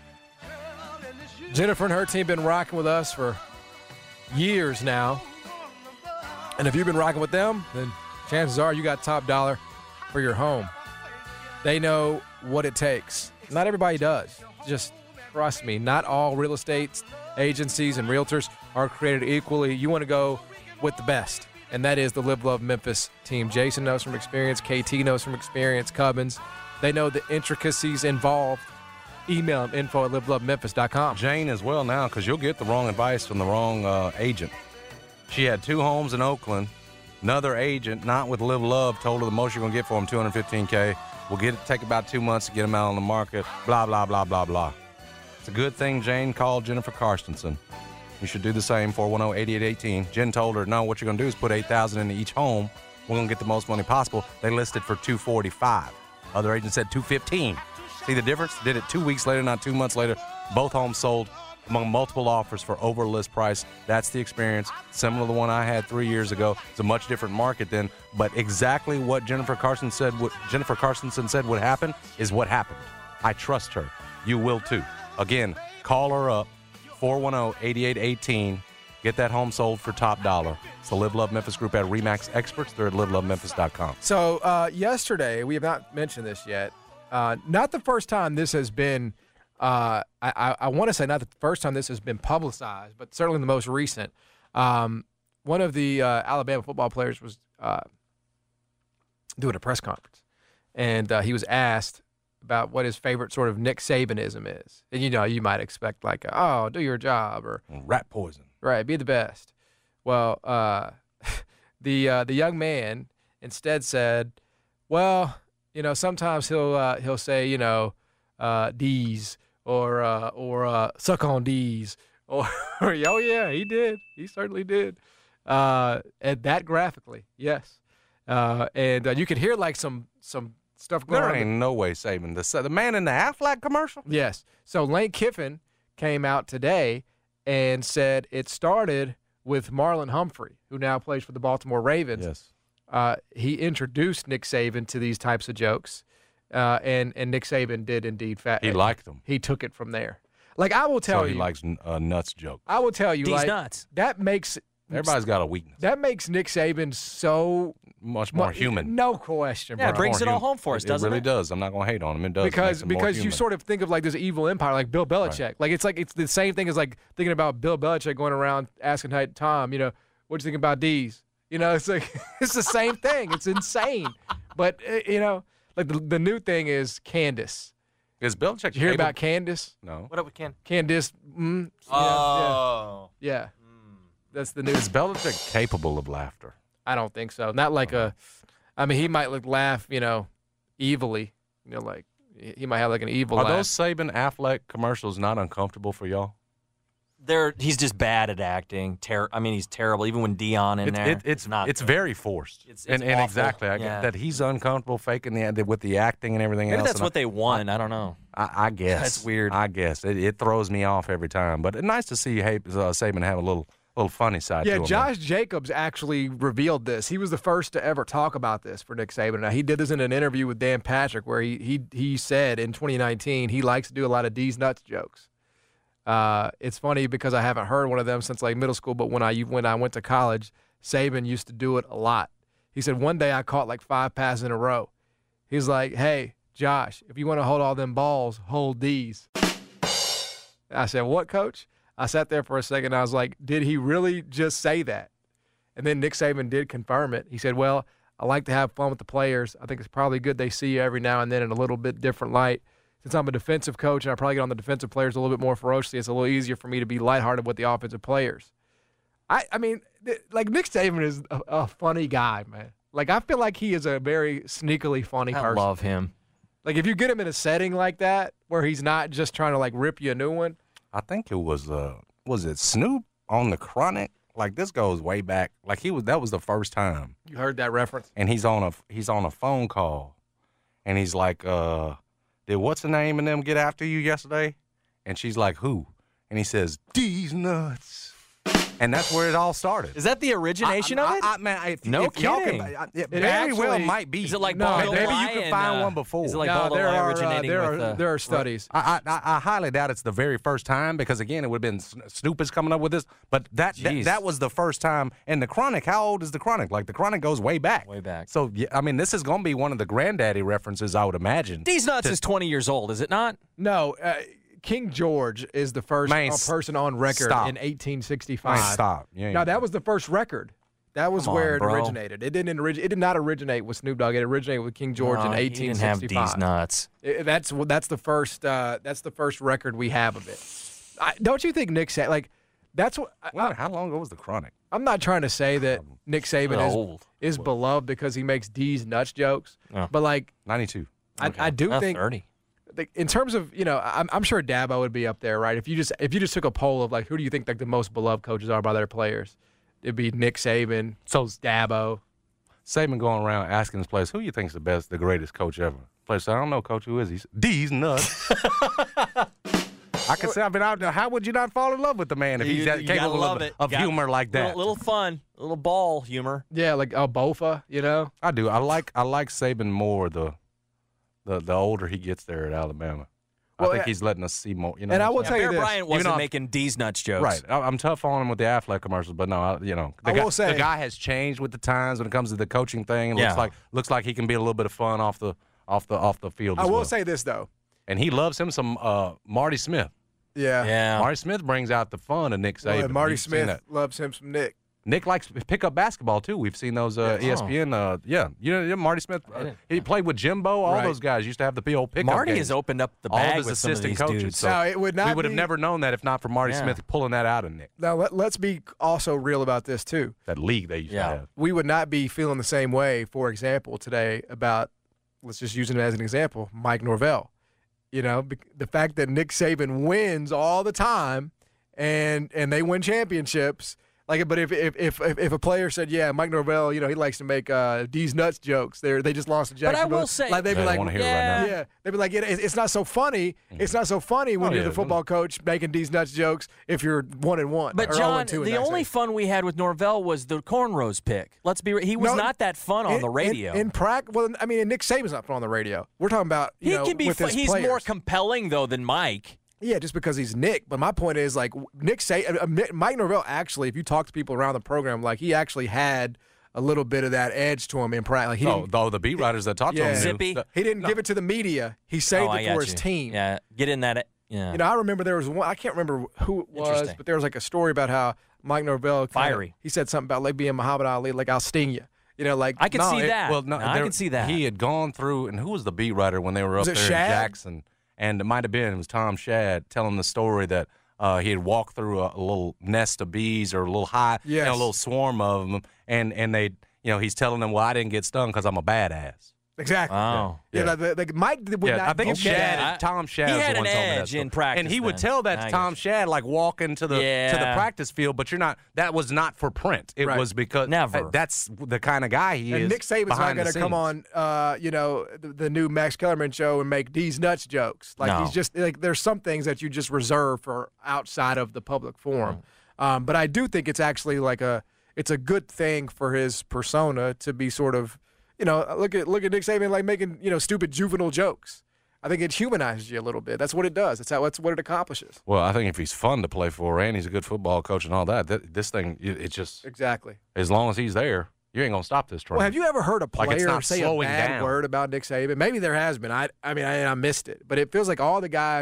[SPEAKER 4] Jennifer and her team been rocking with us for years now. And if you've been rocking with them, then chances are you got top dollar for your home. They know what it takes. Not everybody does. Just trust me, not all real estate agencies and realtors are created equally. You want to go with the best, and that is the Live Love Memphis team. Jason knows from experience. KT knows from experience. Cubbins. They know the intricacies involved. Email them, info@livelovememphis.com.
[SPEAKER 6] Jane as well now, because you'll get the wrong advice from the wrong agent. She had 2 homes in Oakland. Another agent, not with Live Love, told her the most you're going to get for them, $215K. We'll take about 2 months to get them out on the market, blah, blah, blah, blah, blah. It's a good thing Jane called Jennifer Karstensen. You should do the same, 410-8818. Jen told her, no, what you're going to do is put $8,000 into each home. We're going to get the most money possible. They listed for $245. Other agent said $215. See the difference? Did it 2 weeks later, not 2 months later. Both homes sold among multiple offers for over list price. That's the experience. Similar to the one I had 3 years ago. It's a much different market then, but exactly what Jennifer Carstensen said would happen is what happened. I trust her. You will too. Again, call her up, 410-8818. Get that home sold for top dollar. It's the Live Love Memphis Group at RE/MAX Experts. They're at livelovememphis.com.
[SPEAKER 4] So yesterday, we have not mentioned this yet. Not the first time this has been, I want to say not the first time this has been publicized, but certainly the most recent. One of the Alabama football players was doing a press conference, and he was asked about what his favorite sort of Nick Sabanism is. And, you might expect like, do your job or
[SPEAKER 6] rat poison.
[SPEAKER 4] Right, be the best. Well, the young man instead said, well, sometimes he'll say, D's or suck on D's or oh yeah, he did. He certainly did. And that graphically, yes. And you could hear like some stuff going on.
[SPEAKER 6] There ain't no way saving the man in the Aflac commercial.
[SPEAKER 4] Yes. So Lane Kiffin came out today and said it started with Marlon Humphrey, who now plays for the Baltimore Ravens.
[SPEAKER 6] Yes.
[SPEAKER 4] He introduced Nick Saban to these types of jokes, and Nick Saban did indeed.
[SPEAKER 6] He liked them.
[SPEAKER 4] He took it from there. Like I will tell you,
[SPEAKER 6] he likes nuts jokes.
[SPEAKER 4] I will tell you,
[SPEAKER 7] These
[SPEAKER 4] like
[SPEAKER 7] nuts.
[SPEAKER 4] that makes
[SPEAKER 6] Everybody's got a weakness.
[SPEAKER 4] that makes Nick Saban so
[SPEAKER 6] Much more human.
[SPEAKER 4] No question.
[SPEAKER 7] Yeah,
[SPEAKER 4] bro.
[SPEAKER 7] it brings it all home for us, doesn't it?
[SPEAKER 6] It really does. I'm not going to hate on him. It does.
[SPEAKER 4] because
[SPEAKER 6] Makes him more
[SPEAKER 4] you
[SPEAKER 6] human.
[SPEAKER 4] sort of think of like this evil empire, like Bill Belichick.
[SPEAKER 6] Right.
[SPEAKER 4] Like it's the same thing as like thinking about Bill Belichick going around asking, "Hey Tom, what'd you think about these?" It's like it's the same thing. It's insane. But like the new thing is Candace.
[SPEAKER 6] Is Belichick
[SPEAKER 4] Did you hear
[SPEAKER 6] able-
[SPEAKER 4] about Candace?
[SPEAKER 6] No.
[SPEAKER 7] What up with Ken?
[SPEAKER 4] Candace. Yeah. That's the new.
[SPEAKER 6] Is Belichick capable of laughter?
[SPEAKER 4] I don't think so. Not like he might laugh, evilly. Like he might have like an evil
[SPEAKER 6] Are
[SPEAKER 4] laugh.
[SPEAKER 6] those Saban Affleck commercials not uncomfortable for y'all?
[SPEAKER 7] He's just bad at acting. He's terrible. Even when Dion in there,
[SPEAKER 6] It's
[SPEAKER 7] not.
[SPEAKER 6] it's
[SPEAKER 7] good.
[SPEAKER 6] very forced.
[SPEAKER 7] It's
[SPEAKER 6] and
[SPEAKER 7] awful.
[SPEAKER 6] exactly, I
[SPEAKER 7] Yeah.
[SPEAKER 6] get that he's uncomfortable faking with the acting and everything
[SPEAKER 7] Maybe
[SPEAKER 6] else.
[SPEAKER 7] that's
[SPEAKER 6] and
[SPEAKER 7] what they want. I don't know.
[SPEAKER 6] I guess
[SPEAKER 7] That's weird.
[SPEAKER 6] I guess it throws me off every time. But it's nice to see Saban have a little funny side to
[SPEAKER 4] Yeah,
[SPEAKER 6] him.
[SPEAKER 4] Josh Jacobs actually revealed this. He was the first to ever talk about this for Nick Saban. Now, he did this in an interview with Dan Patrick where he said in 2019 he likes to do a lot of D's nuts jokes. It's funny because I haven't heard one of them since like middle school, but when I went to college, Saban used to do it a lot. He said one day I caught like 5 passes in a row. He's like, "Hey, Josh, if you want to hold all them balls, hold these." I said, "What, coach?" I sat there for a second. I was like, did he really just say that? And then Nick Saban did confirm it. He said, well, I like to have fun with the players. I think it's probably good they see you every now and then in a little bit different light. Since I'm a defensive coach and I probably get on the defensive players a little bit more ferociously, it's a little easier for me to be lighthearted with the offensive players. I mean, like Nick Saban is a funny guy, man. Like I feel like he is a very sneakily funny person.
[SPEAKER 7] I love him.
[SPEAKER 4] Like if you get him in a setting like that where he's not just trying to like rip you a new one.
[SPEAKER 6] I think it was it Snoop on the Chronic? Like this goes way back. Like that was the first time.
[SPEAKER 4] You heard that reference?
[SPEAKER 6] And he's on a phone call, and he's like, "Did what's the name of them get after you yesterday?" And she's like, "Who?" And he says, "These nuts." And that's where it all started.
[SPEAKER 7] Is that the origination of it?
[SPEAKER 6] Man, if
[SPEAKER 7] No
[SPEAKER 6] y'all
[SPEAKER 7] kidding.
[SPEAKER 6] it very well might be.
[SPEAKER 7] Is it like
[SPEAKER 4] No,
[SPEAKER 7] Baldo
[SPEAKER 6] maybe
[SPEAKER 7] Lie
[SPEAKER 6] you can
[SPEAKER 7] and,
[SPEAKER 6] find one before.
[SPEAKER 7] Is it like
[SPEAKER 4] No,
[SPEAKER 7] Baldo
[SPEAKER 4] there
[SPEAKER 7] Lie
[SPEAKER 4] are
[SPEAKER 7] originating with
[SPEAKER 4] there are studies.
[SPEAKER 6] I highly doubt it's the very first time because again it would have been Snoop is coming up with this, but that was the first time. And the Chronic, how old is the Chronic? Like the Chronic goes way back.
[SPEAKER 7] Way back.
[SPEAKER 6] So yeah, I mean this is going to be one of the granddaddy references I would imagine.
[SPEAKER 7] These Nuts is 20 years old, is it not?
[SPEAKER 4] No, King George is the first person on record in 1865.
[SPEAKER 6] Man, stop.
[SPEAKER 4] No, that was the first record. That was
[SPEAKER 7] Come
[SPEAKER 4] where
[SPEAKER 7] on,
[SPEAKER 4] it
[SPEAKER 7] bro.
[SPEAKER 4] originated. It did not originate with Snoop Dogg. It originated with King George in
[SPEAKER 7] No, he didn't have
[SPEAKER 4] 1865.
[SPEAKER 7] These Nuts.
[SPEAKER 4] That's the first record we have of it. Don't you think Nick Saban, like that's what
[SPEAKER 6] How long ago was the Chronic?
[SPEAKER 4] I'm not trying to say that Nick Saban
[SPEAKER 7] old.
[SPEAKER 4] is beloved because he makes D's nuts jokes,
[SPEAKER 7] Oh.
[SPEAKER 4] but like
[SPEAKER 6] 92.
[SPEAKER 4] I do
[SPEAKER 7] Not
[SPEAKER 4] think
[SPEAKER 7] 30.
[SPEAKER 4] like, in terms of I'm sure Dabo would be up there, right? If you just took a poll of like who do you think like the most beloved coaches are by their players, it'd be Nick Saban,
[SPEAKER 6] So
[SPEAKER 4] Dabo.
[SPEAKER 6] Saban going around asking his players, who you think's the greatest coach ever? Players say, I don't know, coach, who is he? These nuts. I can say, how would you not fall in love with the man if he's that capable of humor like that?
[SPEAKER 7] Little fun, a little ball humor.
[SPEAKER 4] Yeah, like Bofa,
[SPEAKER 6] I do. I like Saban more the older he gets there at Alabama.
[SPEAKER 4] Well,
[SPEAKER 6] I think he's letting us see more. You know,
[SPEAKER 4] and I will
[SPEAKER 7] Yeah,
[SPEAKER 4] tell you
[SPEAKER 7] Bear
[SPEAKER 4] this.
[SPEAKER 7] Bryant wasn't making D's Nuts jokes.
[SPEAKER 6] right. I'm tough on him with the Affleck commercials, but no, the guy has changed with the times when it comes to the coaching thing. It
[SPEAKER 7] Yeah.
[SPEAKER 6] looks like he can be a little bit of fun off the field.
[SPEAKER 4] I
[SPEAKER 6] as
[SPEAKER 4] will
[SPEAKER 6] well.
[SPEAKER 4] say this though.
[SPEAKER 6] And he loves him some Marty Smith.
[SPEAKER 4] Yeah.
[SPEAKER 7] Yeah.
[SPEAKER 6] Marty Smith brings out the fun of Nick Saban.
[SPEAKER 4] Well, and Marty
[SPEAKER 6] You've seen
[SPEAKER 4] Smith
[SPEAKER 6] that.
[SPEAKER 4] loves him some Nick.
[SPEAKER 6] Nick likes pickup basketball too. We've seen those ESPN. Marty Smith. He played with Jimbo. All
[SPEAKER 4] Right.
[SPEAKER 6] those guys used to have the old pickup
[SPEAKER 7] Marty
[SPEAKER 6] games.
[SPEAKER 7] has opened up the
[SPEAKER 6] All
[SPEAKER 7] bag
[SPEAKER 6] of his
[SPEAKER 7] with some of
[SPEAKER 6] assistant
[SPEAKER 7] these
[SPEAKER 6] coaches.
[SPEAKER 7] dudes.
[SPEAKER 6] So
[SPEAKER 4] Now, it would not
[SPEAKER 6] we would have
[SPEAKER 4] be-
[SPEAKER 6] never known that if not for Marty
[SPEAKER 7] Yeah.
[SPEAKER 6] Smith pulling that out of Nick.
[SPEAKER 4] Now let's be also real about this too.
[SPEAKER 6] That league they used to have.
[SPEAKER 4] We would not be feeling the same way, for example, today about, let's just use it as an example, Mike Norvell. The fact that Nick Saban wins all the time and they win championships. Like, but if a player said, yeah, Mike Norvell, he likes to make D's nuts jokes. They just lost to
[SPEAKER 7] But I
[SPEAKER 4] Jacksonville.
[SPEAKER 7] will say,
[SPEAKER 4] like they'd be
[SPEAKER 6] They don't
[SPEAKER 4] like,
[SPEAKER 6] wanna hear it right now.
[SPEAKER 4] yeah, they'd be like, it's not so funny. It's not so funny when
[SPEAKER 6] Oh,
[SPEAKER 4] you're
[SPEAKER 6] yeah.
[SPEAKER 4] the football coach making D's nuts jokes if you're 1-1.
[SPEAKER 7] But
[SPEAKER 4] or
[SPEAKER 7] John,
[SPEAKER 4] 0-2 in
[SPEAKER 7] the
[SPEAKER 4] that
[SPEAKER 7] only
[SPEAKER 4] sense.
[SPEAKER 7] fun we had with Norvell was the cornrows pick. Let's be. He was
[SPEAKER 4] No,
[SPEAKER 7] not that fun on the radio.
[SPEAKER 4] In practice, well, I mean, and Nick Saban's not fun on the radio. We're talking about
[SPEAKER 7] he can be.
[SPEAKER 4] with his
[SPEAKER 7] He's
[SPEAKER 4] players.
[SPEAKER 7] more compelling though than Mike.
[SPEAKER 4] Yeah, just because he's Nick. But my point is, like, Mike Norvell actually, if you talk to people around the program, like, he actually had a little bit of that edge to him in practice. Like, he didn't,
[SPEAKER 6] Though the beat writers that talked to
[SPEAKER 4] Yeah.
[SPEAKER 6] him knew.
[SPEAKER 7] Zippy?
[SPEAKER 4] he didn't give it to the media. He saved
[SPEAKER 7] I
[SPEAKER 4] it
[SPEAKER 7] got
[SPEAKER 4] for his
[SPEAKER 7] you.
[SPEAKER 4] team.
[SPEAKER 7] Yeah, get in that. Yeah.
[SPEAKER 4] I remember there was one, I can't remember who it was,
[SPEAKER 7] Interesting.
[SPEAKER 4] but there was like a story about how Mike Norvell
[SPEAKER 7] Fiery.
[SPEAKER 4] he said something about like being Muhammad Ali, like, I'll sting you. Like,
[SPEAKER 7] I can
[SPEAKER 6] No,
[SPEAKER 7] see
[SPEAKER 6] it-
[SPEAKER 7] that.
[SPEAKER 6] Well, no,
[SPEAKER 7] I can see that.
[SPEAKER 6] He had gone through, and who was the beat writer when they were up
[SPEAKER 4] Was it
[SPEAKER 6] there in
[SPEAKER 4] Shad?
[SPEAKER 6] Jackson? And it might have been, it was Tom Shad telling the story that he had walked through a little nest of bees or a little hive,
[SPEAKER 4] Yes.
[SPEAKER 6] a little swarm of them, and they, he's telling them, well, I didn't get stung because I'm a badass.
[SPEAKER 4] exactly.
[SPEAKER 7] Oh.
[SPEAKER 4] Yeah, like Mike would
[SPEAKER 6] Yeah,
[SPEAKER 4] not
[SPEAKER 6] I think it's
[SPEAKER 4] do that.
[SPEAKER 6] Shad. Tom Shad
[SPEAKER 7] He
[SPEAKER 6] was
[SPEAKER 7] had
[SPEAKER 6] the one
[SPEAKER 7] an
[SPEAKER 6] told me that
[SPEAKER 7] edge
[SPEAKER 6] story.
[SPEAKER 7] in practice
[SPEAKER 6] and he would
[SPEAKER 7] then.
[SPEAKER 6] tell that
[SPEAKER 7] I
[SPEAKER 6] to
[SPEAKER 7] got
[SPEAKER 6] Tom
[SPEAKER 7] you.
[SPEAKER 6] Shad, like walking to the
[SPEAKER 7] Yeah.
[SPEAKER 6] practice field, but you're not. That was not for print. It
[SPEAKER 4] Right.
[SPEAKER 6] was because
[SPEAKER 7] Never.
[SPEAKER 6] that's the kind of guy he
[SPEAKER 4] And
[SPEAKER 6] is.
[SPEAKER 4] Nick Saban's not
[SPEAKER 6] behind the
[SPEAKER 4] going to come
[SPEAKER 6] scenes.
[SPEAKER 4] on, the new Max Kellerman show and make D's nuts jokes. Like,
[SPEAKER 7] No.
[SPEAKER 4] he's just like, there's some things that you just reserve for outside of the public forum. But I do think it's actually like it's a good thing for his persona to be sort of, look at Nick Saban like making stupid juvenile jokes. I think it humanizes you a little bit. That's what it does. That's what it accomplishes.
[SPEAKER 6] Well, I think if he's fun to play for and he's a good football coach and all that, this thing, it's just
[SPEAKER 4] Exactly.
[SPEAKER 6] as long as he's there, you ain't gonna stop this train.
[SPEAKER 4] Well, have you ever heard a
[SPEAKER 6] Like, it's
[SPEAKER 4] player
[SPEAKER 6] not
[SPEAKER 4] say a
[SPEAKER 6] slowing
[SPEAKER 4] bad
[SPEAKER 6] down.
[SPEAKER 4] word about Nick Saban? Maybe there has been. I missed it, but it feels like all the guys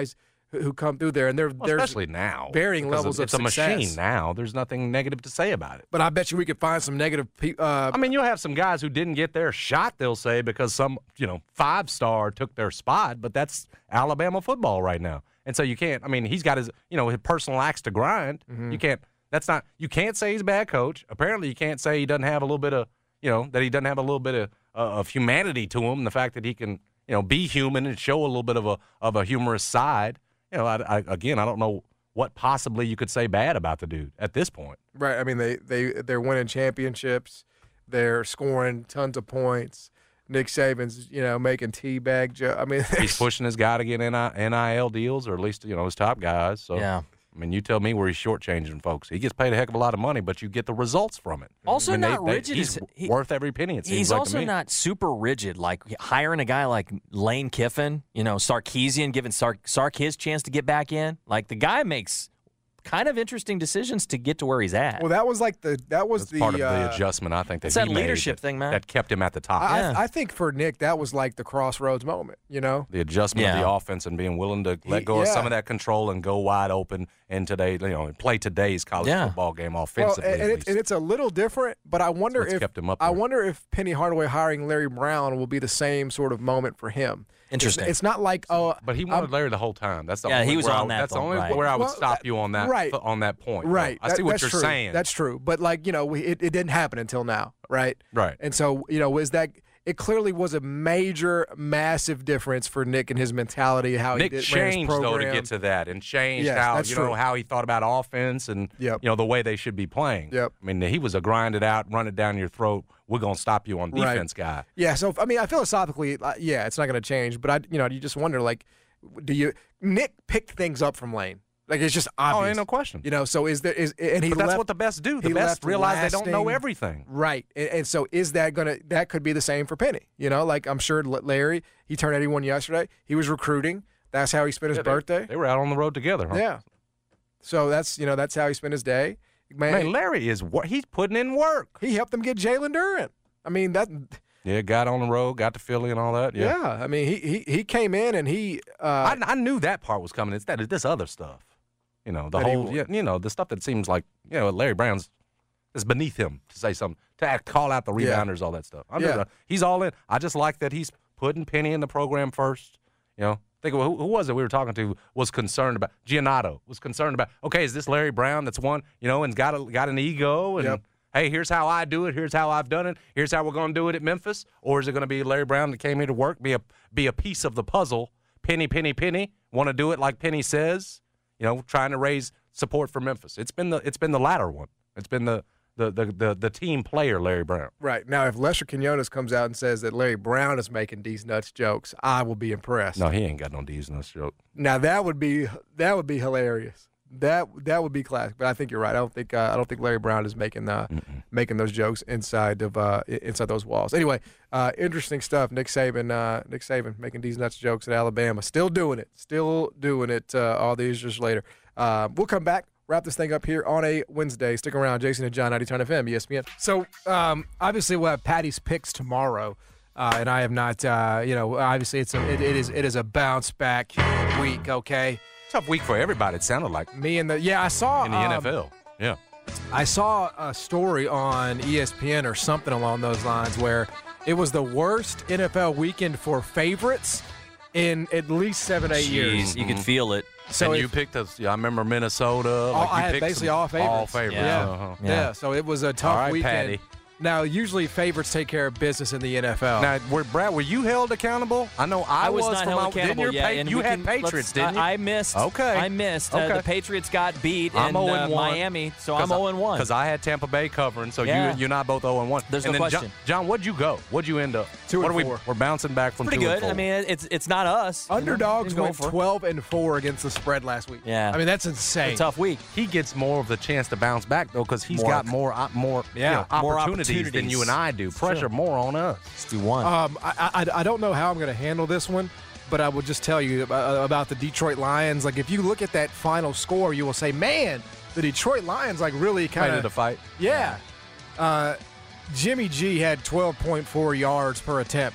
[SPEAKER 4] who come through there, and there's
[SPEAKER 6] especially now
[SPEAKER 4] varying levels of success.
[SPEAKER 6] It's a machine now. There's nothing negative to say about it.
[SPEAKER 4] But I bet you we could find some negative.
[SPEAKER 6] I mean, you'll have some guys who didn't get their shot, they'll say, because some 5-star took their spot. But that's Alabama football right now, and so you can't. I mean, he's got his his personal axe to grind.
[SPEAKER 4] Mm-hmm.
[SPEAKER 6] You can't. That's not. You can't say he's a bad coach. Apparently, you can't say he doesn't have a little bit of that he doesn't have a little bit of humanity to him. The fact that he can be human and show a little bit of a humorous side. I don't know what possibly you could say bad about the dude at this point.
[SPEAKER 4] Right. I mean, they're winning championships. They're scoring tons of points. Nick Saban's, making teabag jokes. I mean,
[SPEAKER 6] he's pushing his guy to get NIL deals, or at least, his top guys. So,
[SPEAKER 7] yeah.
[SPEAKER 6] I mean, you tell me where he's shortchanging folks. He gets paid a heck of a lot of money, but you get the results from it.
[SPEAKER 7] Also not rigid.
[SPEAKER 6] He's worth every penny, it seems
[SPEAKER 7] He's
[SPEAKER 6] like
[SPEAKER 7] also
[SPEAKER 6] to me.
[SPEAKER 7] not super rigid, like hiring a guy like Lane Kiffin, Sarkisian, giving Sark his chance to get back in. Like, the guy makes kind of interesting decisions to get to where he's at.
[SPEAKER 4] Well, that was part
[SPEAKER 6] of the adjustment, I think, that
[SPEAKER 7] it's
[SPEAKER 6] he
[SPEAKER 7] that
[SPEAKER 6] made
[SPEAKER 7] leadership thing, man.
[SPEAKER 6] that kept him at the top.
[SPEAKER 4] I think for Nick, that was like the crossroads moment,
[SPEAKER 6] The adjustment of the offense and being willing to let go of some of that control and go wide open in today, play today's college football game offensively.
[SPEAKER 4] Well, and it's a little different, but I wonder if Penny Hardaway hiring Larry Brown will be the same sort of moment for him.
[SPEAKER 7] Interesting.
[SPEAKER 4] It's not like
[SPEAKER 6] but he wanted Larry the whole time. That's the only
[SPEAKER 7] he was on that.
[SPEAKER 6] That's the only where I would stop you on that. On that point.
[SPEAKER 4] Right.
[SPEAKER 6] I see what you're
[SPEAKER 4] true.
[SPEAKER 6] saying.
[SPEAKER 4] That's true. But it didn't happen until now, right?
[SPEAKER 6] Right.
[SPEAKER 4] And so it clearly was a major, massive difference for Nick and his mentality, how
[SPEAKER 6] Nick
[SPEAKER 4] ran his
[SPEAKER 6] changed
[SPEAKER 4] program.
[SPEAKER 6] though to get to that, and changed
[SPEAKER 4] how
[SPEAKER 6] how he thought about offense and the way they should be playing.
[SPEAKER 4] Yep.
[SPEAKER 6] I mean, he was a grind it out, run it down your throat. We're gonna stop you on defense guy.
[SPEAKER 4] Yeah. So I mean, philosophically, it's not going to change. But you just wonder, Nick picked things up from Lane. Like, it's just obvious.
[SPEAKER 6] Oh, ain't no question.
[SPEAKER 4] So but
[SPEAKER 6] that's what the best do. The best realize they don't know everything.
[SPEAKER 4] Right. And so that could be the same for Penny. I'm sure Larry, he turned 81 yesterday. He was recruiting. That's how he spent his birthday.
[SPEAKER 6] They were out on the road together, huh?
[SPEAKER 4] Yeah. So that's how he spent his day.
[SPEAKER 6] Man, Larry he's putting in work.
[SPEAKER 4] He helped them get Jalen Duren. I mean, that.
[SPEAKER 6] Yeah, got on the road, got to Philly and all that.
[SPEAKER 4] Yeah. I mean, he came in and he.
[SPEAKER 6] I knew that part was coming. It's this other stuff. The stuff that seems like, Larry Brown's is beneath him to say something, to call out the rebounders, all that stuff. He's all in. I just like that he's putting Penny in the program first. Think of who was it we were talking to was concerned about. Giannotto was concerned about, okay, is this Larry Brown that's one, and got an ego and, hey, here's how I do it, here's how I've done it, here's how we're going to do it at Memphis? Or is it going to be Larry Brown that came here to work, be a piece of the puzzle, Penny, want to do it like Penny says? Trying to raise support for Memphis. It's been the latter one. It's been the team player, Larry Brown.
[SPEAKER 4] Right. Now, if Lester Quinones comes out and says that Larry Brown is making these nuts jokes, I will be impressed.
[SPEAKER 6] No, he ain't got no these nuts joke.
[SPEAKER 4] Now that would be hilarious. That would be classic. But I think you're right. I don't think Larry Brown is making those jokes inside those walls. Anyway, interesting stuff. Nick Saban making these nuts jokes at Alabama. Still doing it all these years later. We'll come back, wrap this thing up here on a Wednesday. Stick around. Jason and John, 90 Turn FM, ESPN. So obviously we'll have Patty's picks tomorrow. And I have not, obviously it is a bounce back week. Okay.
[SPEAKER 6] Tough week for everybody, it sounded like.
[SPEAKER 4] I saw
[SPEAKER 6] in the NFL. Yeah.
[SPEAKER 4] I saw a story on ESPN or something along those lines where it was the worst NFL weekend for favorites in at least 7-8 years.
[SPEAKER 7] You could feel it.
[SPEAKER 6] So you picked us. I remember Minnesota.
[SPEAKER 4] I had basically all favorites.
[SPEAKER 6] All favorites.
[SPEAKER 4] Yeah. So it was a tough weekend.
[SPEAKER 6] Patty.
[SPEAKER 4] Now, usually favorites take care of business in the NFL.
[SPEAKER 6] Now, Brad, were you held accountable? I know I was
[SPEAKER 7] not held accountable.
[SPEAKER 6] You had Patriots, didn't you?
[SPEAKER 7] I missed.
[SPEAKER 6] Okay.
[SPEAKER 7] I missed.
[SPEAKER 6] Okay.
[SPEAKER 7] The Patriots got beat in
[SPEAKER 6] 0-1.
[SPEAKER 7] Miami, so I'm 0-1.
[SPEAKER 6] Because I had Tampa Bay covering, so you're not both 0-1.
[SPEAKER 7] There's no question.
[SPEAKER 6] John, what'd you go? What'd you end up?
[SPEAKER 4] 2-4.
[SPEAKER 6] We're bouncing back from 2-4.
[SPEAKER 7] Pretty good. I mean, it's not us.
[SPEAKER 4] Underdogs went 12-4 against the spread last week.
[SPEAKER 7] Yeah.
[SPEAKER 4] I mean, that's insane.
[SPEAKER 7] It's a tough week.
[SPEAKER 6] He gets more of the chance to bounce back, though, because he's got more opportunities than you and I do. Pressure more on us.
[SPEAKER 7] Let's do one.
[SPEAKER 4] I don't know how I'm going to handle this one, but I will just tell you about the Detroit Lions. Like, if you look at that final score, you will say, man, the Detroit Lions really kind of
[SPEAKER 6] the fight.
[SPEAKER 4] Yeah. Jimmy G had 12.4 yards per attempt.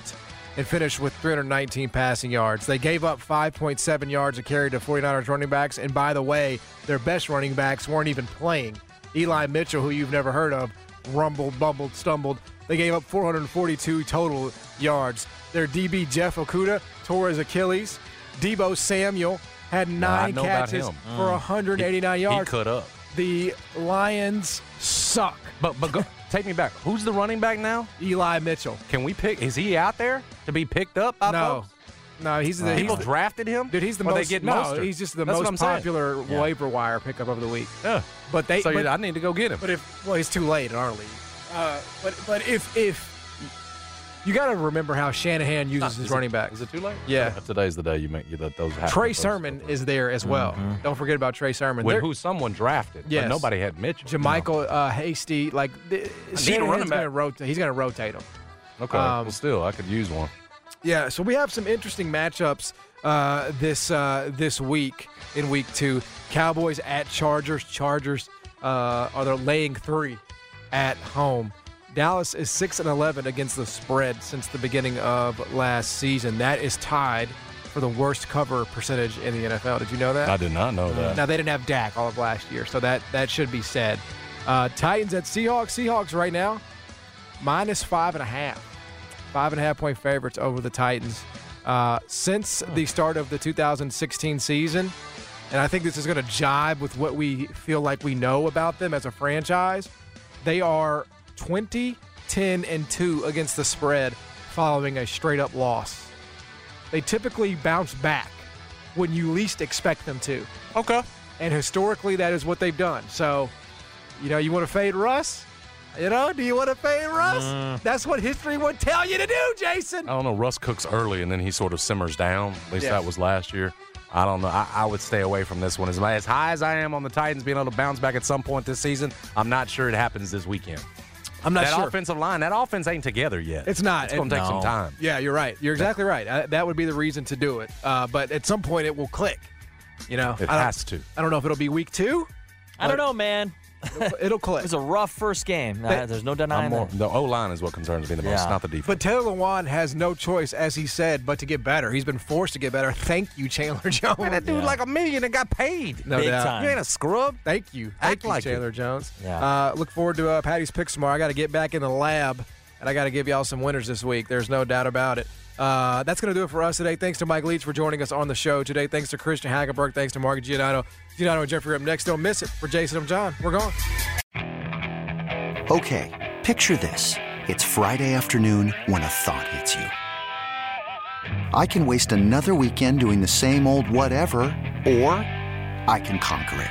[SPEAKER 4] and finished with 319 passing yards. They gave up 5.7 yards a carry to 49ers running backs, and by the way, their best running backs weren't even playing. Eli Mitchell, who you've never heard of, rumbled, bumbled, stumbled. They gave up 442 total yards. Their DB, Jeff Okudah, tore his Achilles. Debo Samuel had 9 catches for 189 yards.
[SPEAKER 6] He cut up.
[SPEAKER 4] The Lions suck.
[SPEAKER 6] But go, take me back. Who's the running back now?
[SPEAKER 4] Eli Mitchell.
[SPEAKER 6] Can we pick? Is he out there to be picked up by
[SPEAKER 4] No.
[SPEAKER 6] folks?
[SPEAKER 4] No, he's the
[SPEAKER 6] People drafted him?
[SPEAKER 4] dude. He's the
[SPEAKER 6] Or
[SPEAKER 4] most.
[SPEAKER 6] They get
[SPEAKER 4] no,
[SPEAKER 6] Mostert?
[SPEAKER 4] he's just the
[SPEAKER 6] That's what I'm
[SPEAKER 4] most
[SPEAKER 6] saying.
[SPEAKER 4] popular waiver wire pickup of the week.
[SPEAKER 6] Yeah.
[SPEAKER 4] But they.
[SPEAKER 6] So
[SPEAKER 4] but,
[SPEAKER 6] I need to go get him.
[SPEAKER 4] but if he's too late in our league. But if you got to remember how Shanahan uses his running backs.
[SPEAKER 6] Is it too late?
[SPEAKER 4] Yeah.
[SPEAKER 6] Today's the day you make those happen.
[SPEAKER 4] Trey Sermon is there as well. Don't forget about Trey Sermon.
[SPEAKER 6] With
[SPEAKER 4] They're-
[SPEAKER 6] who someone drafted.
[SPEAKER 4] Yes.
[SPEAKER 6] But nobody had Mitchell.
[SPEAKER 4] Jermichael Hasty, like Shanahan's
[SPEAKER 6] back.
[SPEAKER 4] going to rotate. He's going to rotate him.
[SPEAKER 6] Okay. Well, still, I could use one.
[SPEAKER 4] Yeah, so we have some interesting matchups this week in week 2. Cowboys at Chargers. Chargers are they're laying 3 at home. Dallas is 6-11 against the spread since the beginning of last season. That is tied for the worst cover percentage in the NFL. Did you know that?
[SPEAKER 6] I did not know that.
[SPEAKER 4] Now, they didn't have Dak all of last year, so that should be said. Titans at Seahawks. Seahawks right now, minus 5.5. 5.5-point favorites over the Titans. Since the start of the 2016 season, and I think this is going to jibe with what we feel like we know about them as a franchise, they are 20-10-2 against the spread following a straight-up loss. They typically bounce back when you least expect them to.
[SPEAKER 6] Okay.
[SPEAKER 4] And historically, that is what they've done. So, you want to fade Russ? Do you want to fade Russ? That's what history would tell you to do, Jason.
[SPEAKER 6] I don't know. Russ cooks early, and then he sort of simmers down. At least that was last year. I don't know. I would stay away from this one. As high as I am on the Titans being able to bounce back at some point this season, I'm not sure it happens this weekend.
[SPEAKER 4] I'm not sure.
[SPEAKER 6] That offensive line, that offense ain't together yet.
[SPEAKER 4] It's not.
[SPEAKER 6] It's going to take some time.
[SPEAKER 4] Yeah, you're right. You're exactly right. That would be the reason to do it. But at some point, it will click.
[SPEAKER 6] It has to.
[SPEAKER 4] I don't know if it'll be week 2.
[SPEAKER 7] I don't know, man.
[SPEAKER 4] It'll click.
[SPEAKER 7] It was a rough first game. There's no denying that.
[SPEAKER 6] The O-line is what concerns me the most, not the defense.
[SPEAKER 4] But Taylor Lewan has no choice, as he said, but to get better. He's been forced to get better. Thank you, Chandler Jones.
[SPEAKER 6] Man, that dude like $1 million and got paid.
[SPEAKER 4] No
[SPEAKER 7] Big
[SPEAKER 4] doubt.
[SPEAKER 7] time.
[SPEAKER 6] You ain't a scrub.
[SPEAKER 4] Thank you.
[SPEAKER 6] Act
[SPEAKER 4] Thank you,
[SPEAKER 6] like
[SPEAKER 4] Chandler
[SPEAKER 6] it.
[SPEAKER 4] Jones.
[SPEAKER 7] Yeah.
[SPEAKER 4] Look forward to Patty's Picks tomorrow. I got to get back in the lab, and I got to give y'all some winners this week. There's no doubt about it. That's going to do it for us today. Thanks to Mike Leach for joining us on the show today. Thanks to Christian Hagenberg. Thanks to Mark Giordano. Giordano and Jeffrey up next. Don't miss it. For Jason, I'm John. We're gone.
[SPEAKER 1] Okay, picture this. It's Friday afternoon when a thought hits you. I can waste another weekend doing the same old whatever, or I can conquer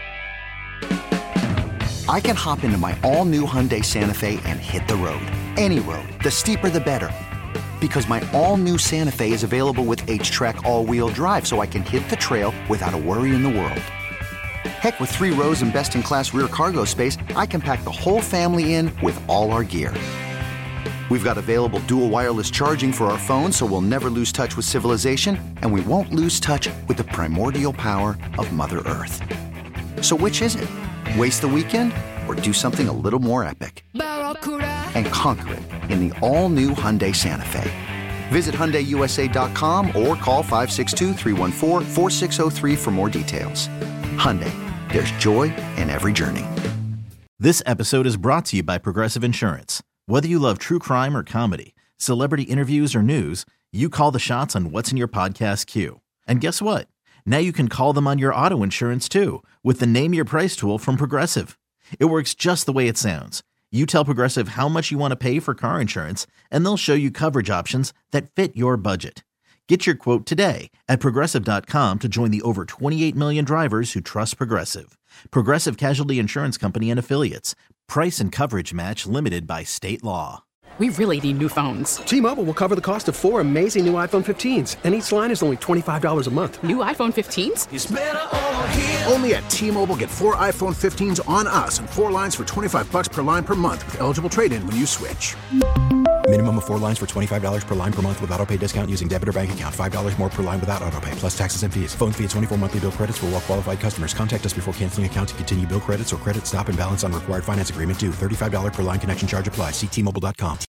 [SPEAKER 1] it. I can hop into my all-new Hyundai Santa Fe and hit the road. Any road. The steeper, the better. Because my all-new Santa Fe is available with H-Track all-wheel drive, so I can hit the trail without a worry in the world. Heck, with 3 rows and best-in-class rear cargo space, I can pack the whole family in with all our gear. We've got available dual wireless charging for our phones, so we'll never lose touch with civilization, and we won't lose touch with the primordial power of Mother Earth. So which is it? Waste the weekend or do something a little more epic? And conquer it in the all-new Hyundai Santa Fe. Visit HyundaiUSA.com or call 562-314-4603 for more details. Hyundai, there's joy in every journey.
[SPEAKER 2] This episode is brought to you by Progressive Insurance. Whether you love true crime or comedy, celebrity interviews or news, you call the shots on what's in your podcast queue. And guess what? Now you can call them on your auto insurance too with the Name Your Price tool from Progressive. It works just the way it sounds. You tell Progressive how much you want to pay for car insurance, and they'll show you coverage options that fit your budget. Get your quote today at Progressive.com to join the over 28 million drivers who trust Progressive. Progressive Casualty Insurance Company and Affiliates. Price and coverage match limited by state law.
[SPEAKER 8] We really need new phones.
[SPEAKER 9] T-Mobile will cover the cost of 4 amazing new iPhone 15s, and each line is only $25 a month.
[SPEAKER 8] New iPhone 15s?
[SPEAKER 10] It's better over here. Only at T-Mobile, get 4 iPhone 15s on us and 4 lines for $25 per line per month with eligible trade-in when you switch.
[SPEAKER 11] Minimum of 4 lines for $25 per line per month with autopay discount using debit or bank account. $5 more per line without autopay, plus taxes and fees. Phone fee at 24 monthly bill credits for well-qualified customers. Contact us before canceling account to continue bill credits or credit stop and balance on required finance agreement due. $35 per line connection charge applies. See T-Mobile.com.